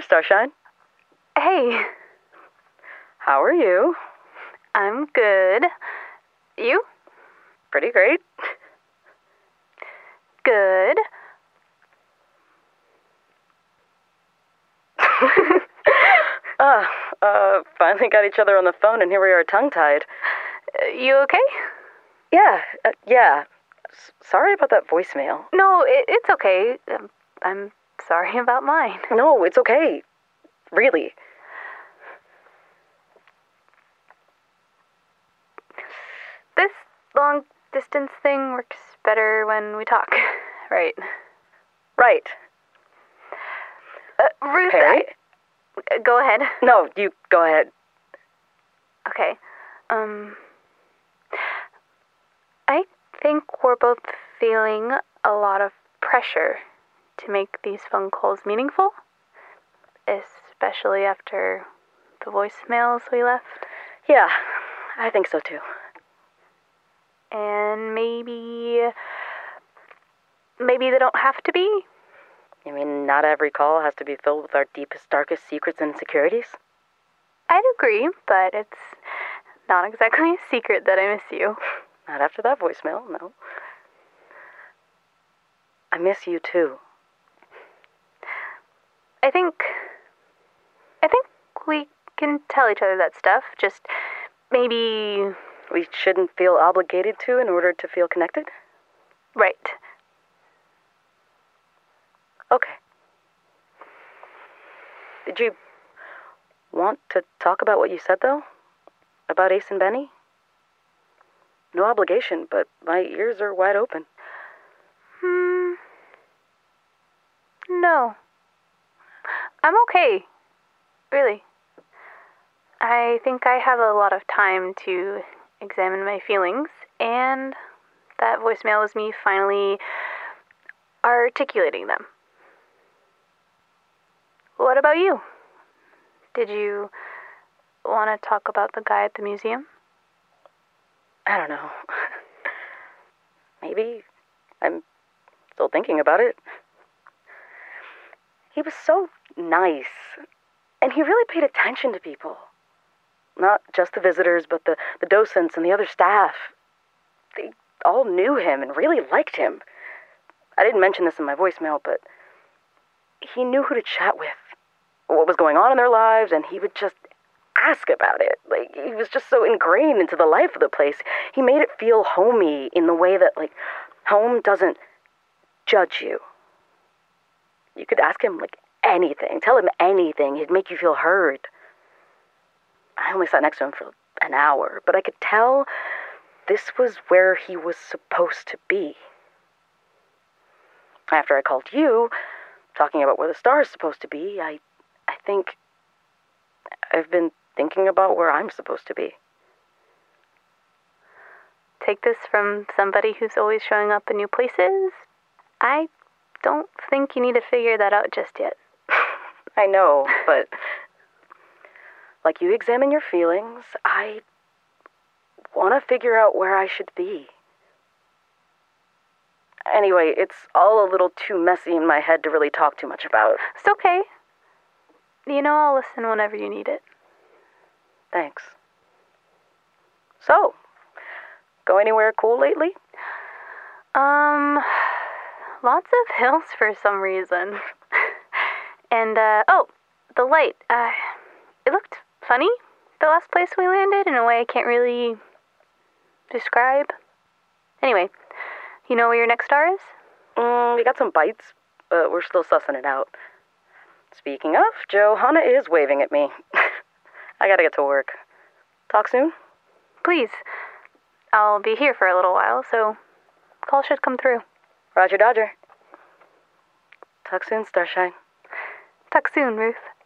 Starshine. Hey, How are you? I'm good. You? Pretty great. Good. Finally got each other on the phone, and here we are tongue-tied. You okay? Yeah. Sorry about that voicemail. No, it's okay. I'm sorry about mine. No, it's okay. Really. This long distance thing works better when we talk, right? Right. Ruth, Perry? go ahead. No, you go ahead. Okay. I think we're both feeling a lot of pressure to make these phone calls meaningful, especially after the voicemails we left. Yeah, I think so too. And maybe they don't have to be. You mean not every call has to be filled with our deepest, darkest secrets and insecurities? I'd agree, but it's not exactly a secret that I miss you. Not after that voicemail, no. I miss you too. I think we can tell each other that stuff, just maybe... We shouldn't feel obligated to in order to feel connected? Right. Okay. Did you want to talk about what you said, though? About Ace and Benny? No obligation, but my ears are wide open. No. I'm okay. Really. I think I have a lot of time to examine my feelings, and that voicemail was me finally articulating them. What about you? Did you want to talk about the guy at the museum? I don't know. Maybe. I'm still thinking about it. He was so nice, and he really paid attention to people. Not just the visitors, but the docents and the other staff. They all knew him and really liked him. I didn't mention this in my voicemail, but he knew who to chat with, what was going on in their lives, and he would just ask about it. Like, he was just so ingrained into the life of the place. He made it feel homey in the way that, like, home doesn't judge you. You could ask him, like, anything. Tell him anything. He'd make you feel heard. I only sat next to him for an hour, but I could tell this was where he was supposed to be. After I called you, talking about where the star is supposed to be, I think I've been thinking about where I'm supposed to be. Take this from somebody who's always showing up in new places. I don't think you need to figure that out just yet. I know, but like you examine your feelings, I want to figure out where I should be. Anyway, it's all a little too messy in my head to really talk too much about. It's okay. You know I'll listen whenever you need it. Thanks. So, go anywhere cool lately? Lots of hills for some reason. And, the light. It looked funny, the last place we landed, in a way I can't really describe. Anyway, you know where your next star is? We got some bites, but we're still sussing it out. Speaking of, Johanna is waving at me. I gotta get to work. Talk soon? Please. I'll be here for a little while, so call should come through. Roger Dodger. Talk soon, Starshine. Talk soon, Ruth.